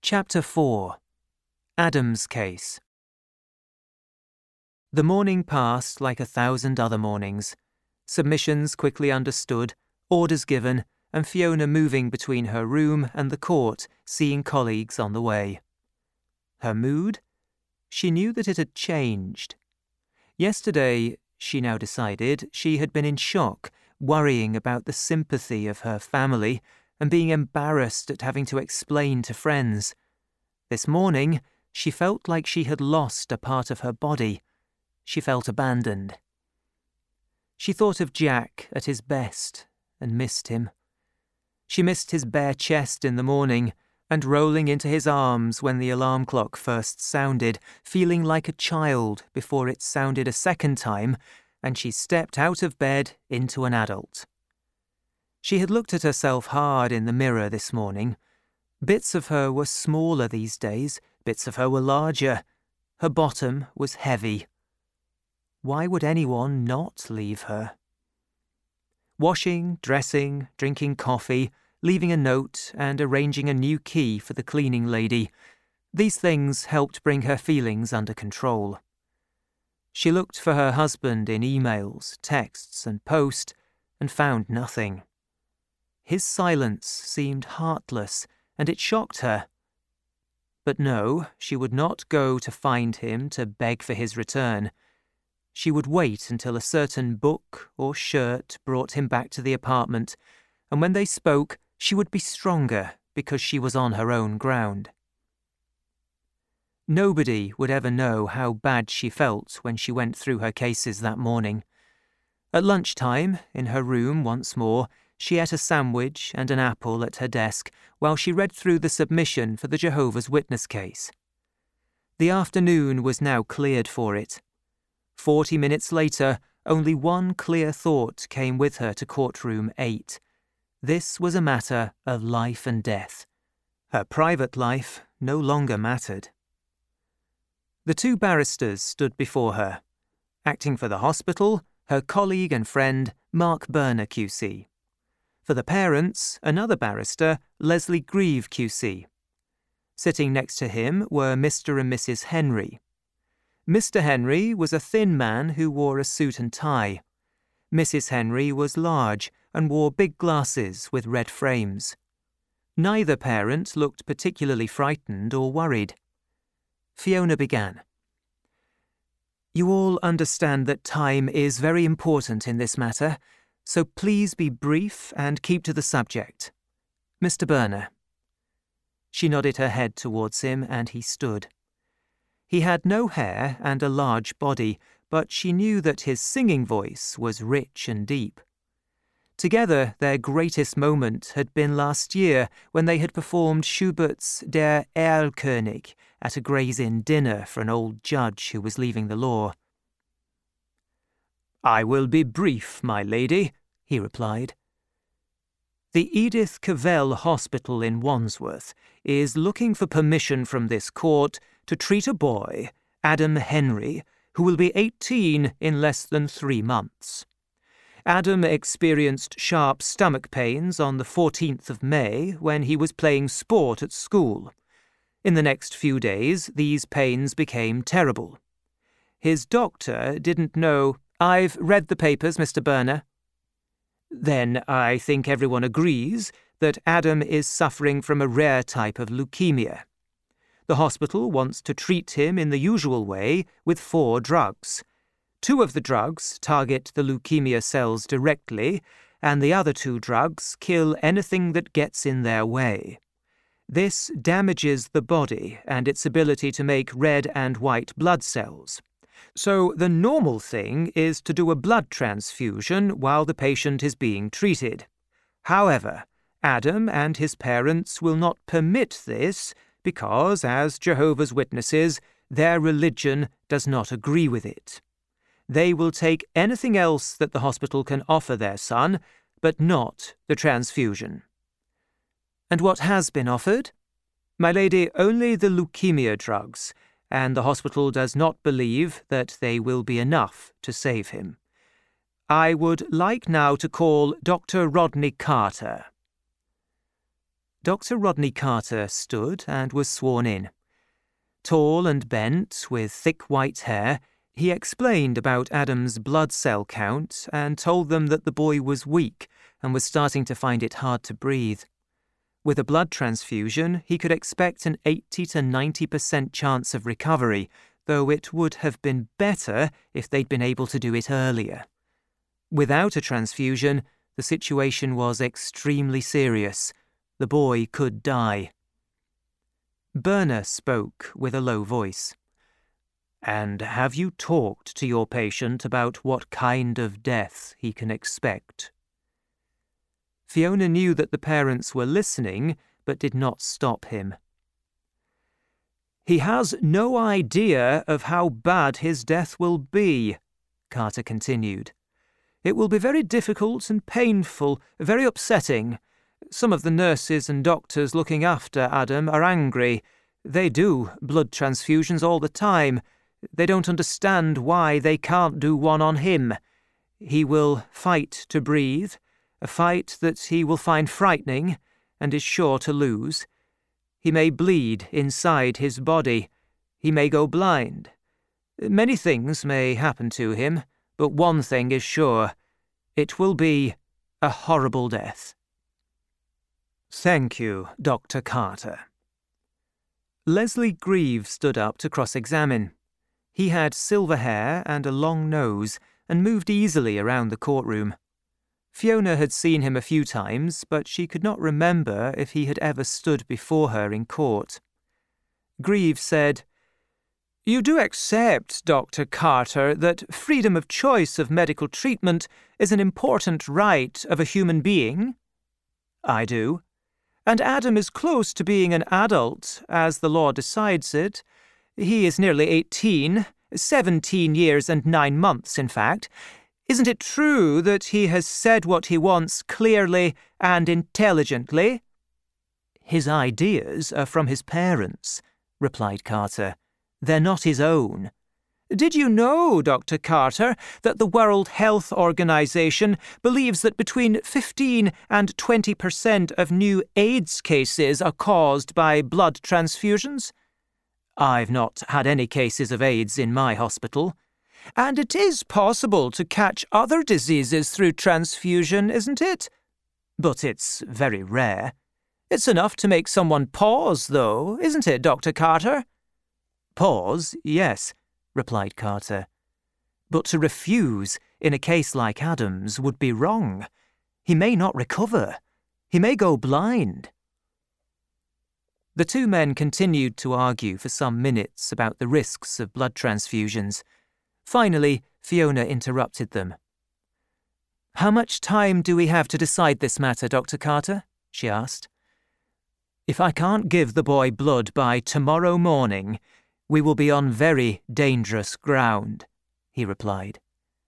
Chapter 4. Adam's Case. The morning passed like 1,000 other mornings. Submissions quickly understood, orders given, and Fiona moving between her room and the court, seeing colleagues on the way. Her mood? She knew that it had changed. Yesterday, she now decided, she had been in shock, worrying about the sympathy of her family and being embarrassed at having to explain to friends. This morning, she felt like she had lost a part of her body. She felt abandoned. She thought of Jack at his best and missed him. She missed his bare chest in the morning and rolling into his arms when the alarm clock first sounded, feeling like a child before it sounded a second time and she stepped out of bed into an adult. She had looked at herself hard in the mirror this morning. Bits of her were smaller these days, bits of her were larger. Her bottom was heavy. Why would anyone not leave her? Washing, dressing, drinking coffee, leaving a note and arranging a new key for the cleaning lady. These things helped bring her feelings under control. She looked for her husband in emails, texts and post and found nothing. His silence seemed heartless, and it shocked her. But no, she would not go to find him to beg for his return. She would wait until a certain book or shirt brought him back to the apartment, and when they spoke, she would be stronger because she was on her own ground. Nobody would ever know how bad she felt when she went through her cases that morning. At lunchtime, in her room once more, she ate a sandwich and an apple at her desk while she read through the submission for the Jehovah's Witness case. The afternoon was now cleared for it. 40 minutes later, only one clear thought came with her to courtroom 8. This was a matter of life and death. Her private life no longer mattered. The two barristers stood before her. Acting for the hospital, her colleague and friend, Mark Burner QC. For the parents, another barrister, Leslie Grieve QC. Sitting next to him were Mr. and Mrs. Henry. Mr. Henry was a thin man who wore a suit and tie. Mrs. Henry was large and wore big glasses with red frames. Neither parent looked particularly frightened or worried. Fiona began. You all understand that time is very important in this matter, so please be brief and keep to the subject. Mr. Burner. She nodded her head towards him and he stood. He had no hair and a large body, but she knew that his singing voice was rich and deep. Together, their greatest moment had been last year when they had performed Schubert's Der Erlkönig at a Gray's Inn dinner for an old judge who was leaving the law. I will be brief, my lady, he replied. The Edith Cavell Hospital in Wandsworth is looking for permission from this court to treat a boy, Adam Henry, who will be 18 in less than 3 months. Adam experienced sharp stomach pains on the 14th of May when he was playing sport at school. In the next few days, these pains became terrible. His doctor didn't know. I've read the papers, Mr. Burner. Then I think everyone agrees that Adam is suffering from a rare type of leukemia. The hospital wants to treat him in the usual way with 4 drugs. 2 of the drugs target the leukemia cells directly, and the other 2 drugs kill anything that gets in their way. This damages the body and its ability to make red and white blood cells. So the normal thing is to do a blood transfusion while the patient is being treated. However, Adam and his parents will not permit this because, as Jehovah's Witnesses, their religion does not agree with it. They will take anything else that the hospital can offer their son, but not the transfusion. And what has been offered? My lady, only the leukemia drugs, and the hospital does not believe that they will be enough to save him. I would like now to call Dr. Rodney Carter. Dr. Rodney Carter stood and was sworn in. Tall and bent, with thick white hair, he explained about Adam's blood cell count and told them that the boy was weak and was starting to find it hard to breathe. With a blood transfusion, he could expect an 80 to 90% chance of recovery, though it would have been better if they'd been able to do it earlier. Without a transfusion, the situation was extremely serious. The boy could die. Berner spoke with a low voice. "And have you talked to your patient about what kind of death he can expect?" Fiona knew that the parents were listening, but did not stop him. "He has no idea of how bad his death will be," Carter continued. "It will be very difficult and painful, very upsetting. Some of the nurses and doctors looking after Adam are angry. They do blood transfusions all the time. They don't understand why they can't do one on him. He will fight to breathe, a fight that he will find frightening and is sure to lose. He may bleed inside his body. He may go blind. Many things may happen to him, but one thing is sure. It will be a horrible death." "Thank you, Dr. Carter." Leslie Grieve stood up to cross-examine. He had silver hair and a long nose and moved easily around the courtroom. Fiona had seen him a few times, but she could not remember if he had ever stood before her in court. Grieve said, "You do accept, Dr. Carter, that freedom of choice of medical treatment is an important right of a human being?" "I do." "And Adam is close to being an adult, as the law decides it. He is nearly 18, 17 years and 9 months, in fact. Isn't it true that he has said what he wants clearly and intelligently?" "His ideas are from his parents," replied Carter. "They're not his own." "Did you know, Dr. Carter, that the World Health Organization believes that between 15 and 20% of new AIDS cases are caused by blood transfusions?" "I've not had any cases of AIDS in my hospital." "And it is possible to catch other diseases through transfusion, isn't it?" "But it's very rare." "It's enough to make someone pause, though, isn't it, Dr. Carter?" "Pause, yes," replied Carter. "But to refuse in a case like Adam's would be wrong. He may not recover. He may go blind." The two men continued to argue for some minutes about the risks of blood transfusions. Finally, Fiona interrupted them. "How much time do we have to decide this matter, Dr. Carter?" she asked. "If I can't give the boy blood by tomorrow morning, we will be on very dangerous ground," he replied.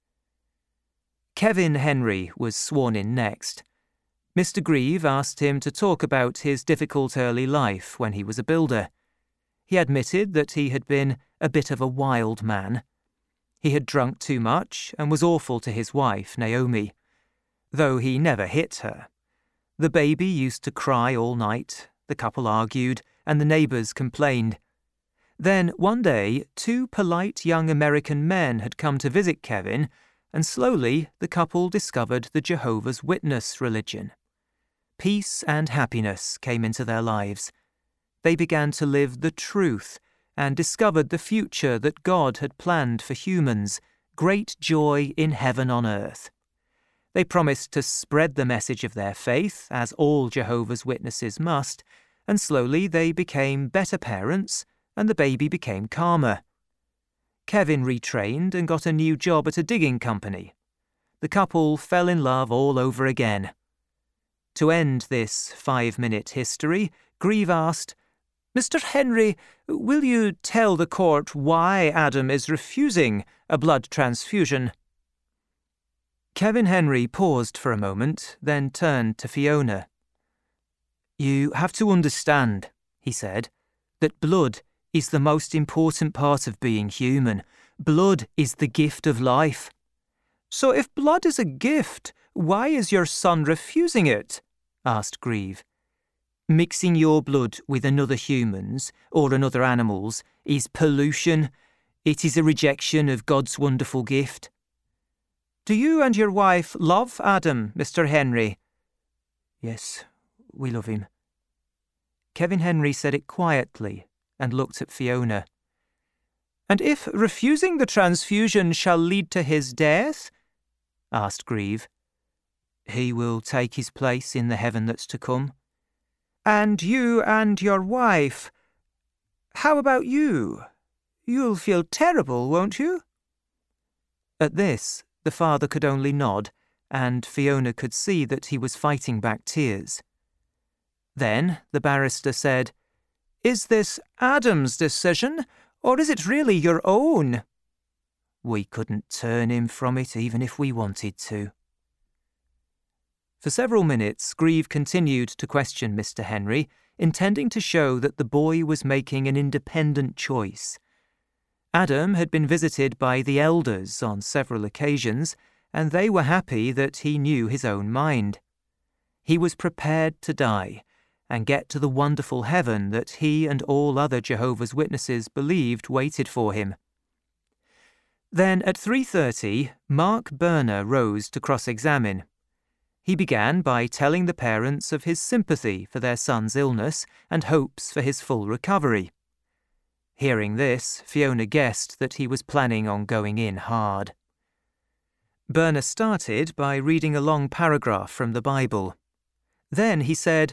Kevin Henry was sworn in next. Mr. Grieve asked him to talk about his difficult early life when he was a builder. He admitted that he had been a bit of a wild man. He had drunk too much and was awful to his wife, Naomi, though he never hit her. The baby used to cry all night, the couple argued, and the neighbours complained. Then, one day, 2 polite young American men had come to visit Kevin, and slowly the couple discovered the Jehovah's Witness religion. Peace and happiness came into their lives. They began to live the truth and discovered the future that God had planned for humans, great joy in heaven on earth. They promised to spread the message of their faith, as all Jehovah's Witnesses must, and slowly they became better parents, and the baby became calmer. Kevin retrained and got a new job at a digging company. The couple fell in love all over again. To end this 5-minute history, Grieve asked, "Mr. Henry, will you tell the court why Adam is refusing a blood transfusion?" Kevin Henry paused for a moment, then turned to Fiona. "You have to understand," he said, "that blood is the most important part of being human. Blood is the gift of life." "So if blood is a gift, why is your son refusing it?" asked Grieve. Mixing your blood with another human's or another animal's is pollution. It is a rejection of God's wonderful gift. Do you and your wife love Adam, Mr. Henry? Yes, we love him. Kevin Henry said it quietly and looked at Fiona. And if refusing the transfusion shall lead to his death? Asked Grieve. He will take his place in the heaven that's to come. And you and your wife, how about you? You'll feel terrible, won't you? At this, the father could only nod, and Fiona could see that he was fighting back tears. Then the barrister said, Is this Adam's decision, or is it really your own? We couldn't turn him from it even if we wanted to. For several minutes, Grieve continued to question Mr. Henry, intending to show that the boy was making an independent choice. Adam had been visited by the elders on several occasions, and they were happy that he knew his own mind. He was prepared to die and get to the wonderful heaven that he and all other Jehovah's Witnesses believed waited for him. Then at 3:30, Mark Berner rose to cross-examine. He began by telling the parents of his sympathy for their son's illness and hopes for his full recovery. Hearing this, Fiona guessed that he was planning on going in hard. Berner started by reading a long paragraph from the Bible. Then he said,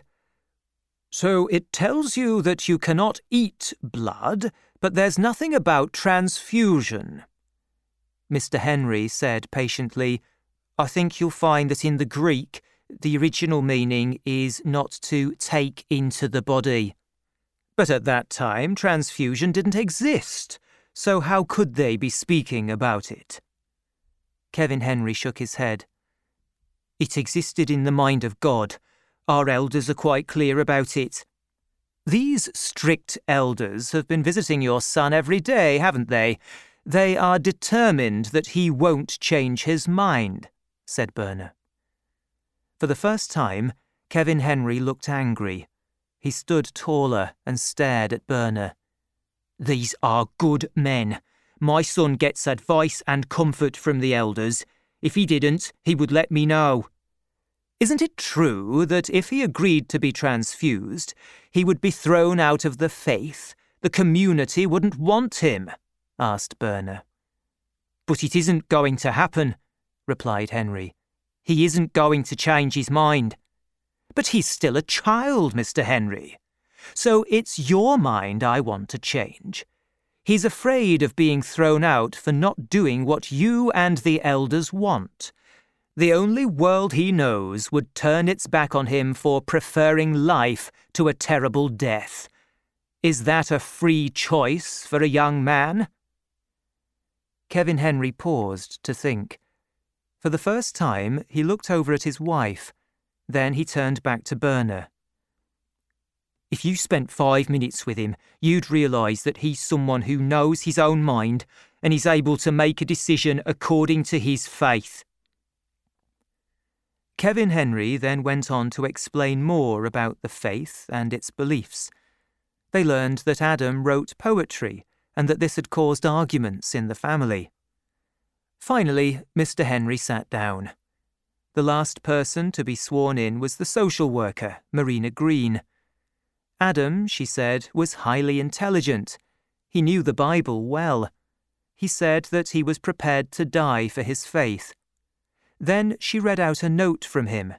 So it tells you that you cannot eat blood, but there's nothing about transfusion. Mr. Henry said patiently, I think you'll find that in the Greek, the original meaning is not to take into the body. But at that time, transfusion didn't exist, so how could they be speaking about it? Kevin Henry shook his head. It existed in the mind of God. Our elders are quite clear about it. These strict elders have been visiting your son every day, haven't they? They are determined that he won't change his mind, said Berner. For the first time, Kevin Henry looked angry. He stood taller and stared at Berner. These are good men. My son gets advice and comfort from the elders. If he didn't, he would let me know. Isn't it true that if he agreed to be transfused, he would be thrown out of the faith? The community wouldn't want him, asked Berner. But it isn't going to happen, replied Henry. He isn't going to change his mind. But he's still a child, Mr. Henry. So it's your mind I want to change. He's afraid of being thrown out for not doing what you and the elders want. The only world he knows would turn its back on him for preferring life to a terrible death. Is that a free choice for a young man? Kevin Henry paused to think. For the first time, he looked over at his wife. Then he turned back to Berner. If you spent 5 minutes with him, you'd realise that he's someone who knows his own mind and is able to make a decision according to his faith. Kevin Henry then went on to explain more about the faith and its beliefs. They learned that Adam wrote poetry and that this had caused arguments in the family. Finally, Mr. Henry sat down. The last person to be sworn in was the social worker, Marina Green. Adam, she said, was highly intelligent. He knew the Bible well. He said that he was prepared to die for his faith. Then she read out a note from him.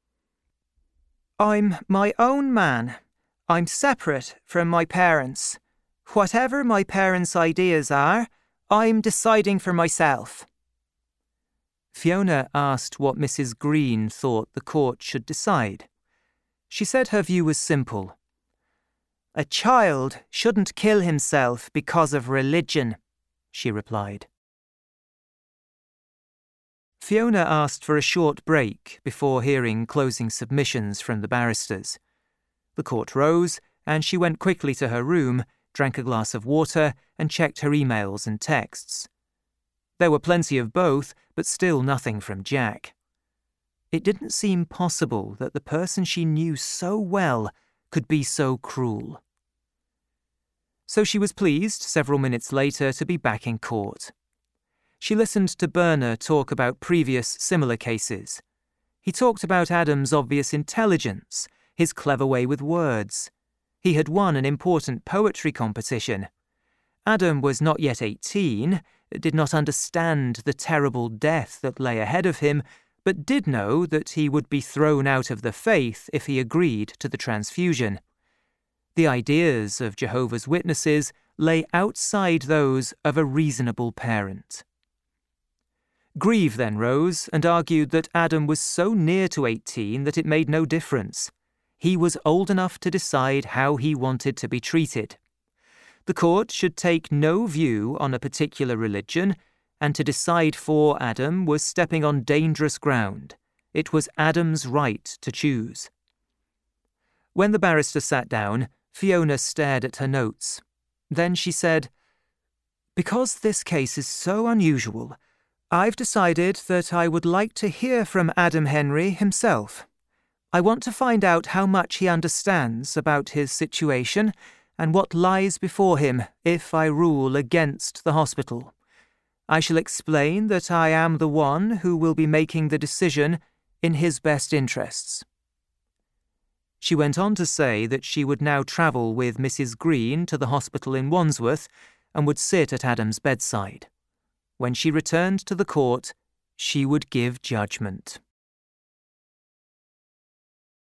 I'm my own man. I'm separate from my parents. Whatever my parents' ideas are, I'm deciding for myself. Fiona asked what Mrs. Green thought the court should decide. She said her view was simple. A child shouldn't kill himself because of religion, she replied. Fiona asked for a short break before hearing closing submissions from the barristers. The court rose, and she went quickly to her room, drank a glass of water, and checked her emails and texts. There were plenty of both, but still nothing from Jack. It didn't seem possible that the person she knew so well could be so cruel. So she was pleased, several minutes later, to be back in court. She listened to Berner talk about previous similar cases. He talked about Adam's obvious intelligence, his clever way with words. He had won an important poetry competition. Adam was not yet 18, did not understand the terrible death that lay ahead of him, but did know that he would be thrown out of the faith if he agreed to the transfusion. The ideas of Jehovah's Witnesses lay outside those of a reasonable parent. Grieve then rose and argued that Adam was so near to 18 that it made no difference. He was old enough to decide how he wanted to be treated. The court should take no view on a particular religion, and to decide for Adam was stepping on dangerous ground. It was Adam's right to choose. When the barrister sat down, Fiona stared at her notes. Then she said, "Because this case is so unusual, I've decided that I would like to hear from Adam Henry himself. I want to find out how much he understands about his situation and what lies before him if I rule against the hospital. I shall explain that I am the one who will be making the decision in his best interests." She went on to say that she would now travel with Mrs. Green to the hospital in Wandsworth and would sit at Adam's bedside. When she returned to the court, she would give judgment.